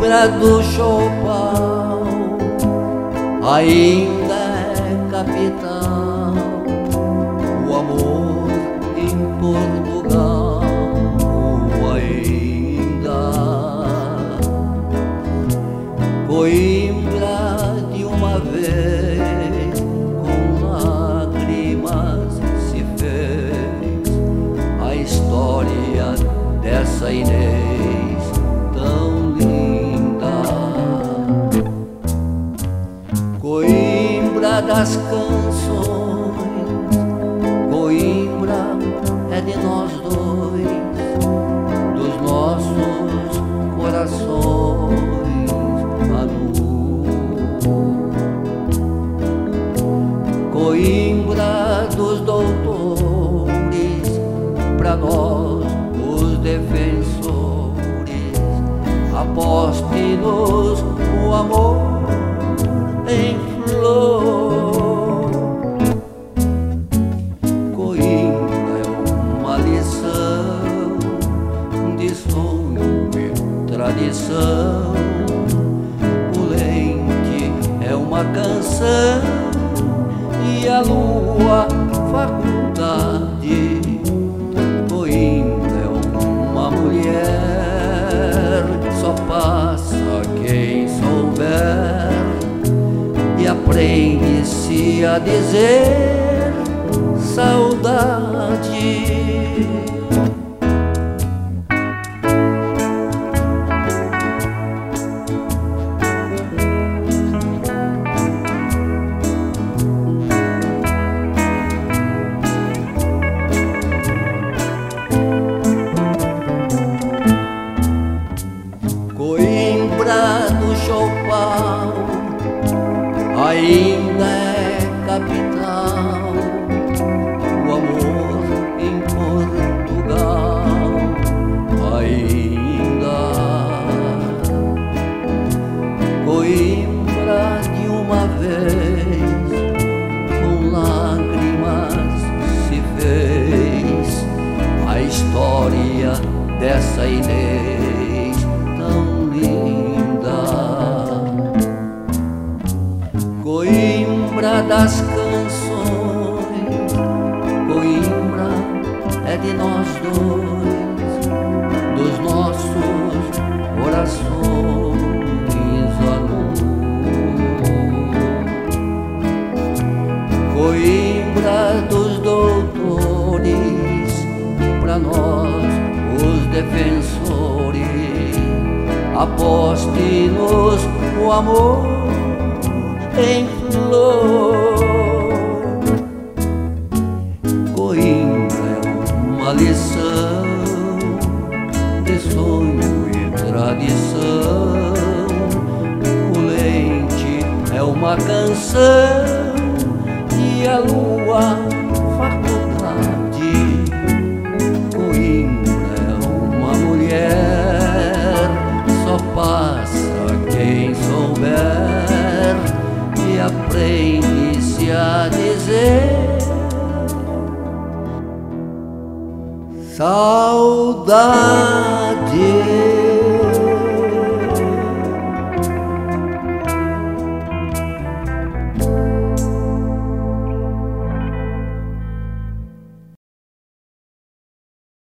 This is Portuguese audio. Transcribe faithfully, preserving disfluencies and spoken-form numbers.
Coimbra do Choupal ainda é capital, o amor em Portugal ainda. Coimbra de uma vez com lágrimas se fez a história dessa Inês tão linda. Coimbra das canções, Coimbra é de nós dois, dos nossos corações a luz. Coimbra dos doutores, pra nós os defensores, aposte-nos o amor em flor. Coimbra é uma lição de sonho e tradição, o Lente é uma canção e a lua faculdade. Coimbra é uma mulher, só passa quem souber, e aprende-se a dizer saudade. Coimbra do Choupal ainda é capital, o amor em Portugal ainda. Coimbra de uma vez com lágrimas se fez a história dessa Inês tão linda. Coimbra das canções, Coimbra é de nós dois, dos nossos corações a luz. Coimbra dos doutores, pra nós os defensores, aposte-nos o amor em flor. Coimbra é uma lição de sonho e tradição, o Lente é uma canção e a lua faculdade. Coimbra é uma mulher, só passa quem souber, e aprende-se a dizer saudade.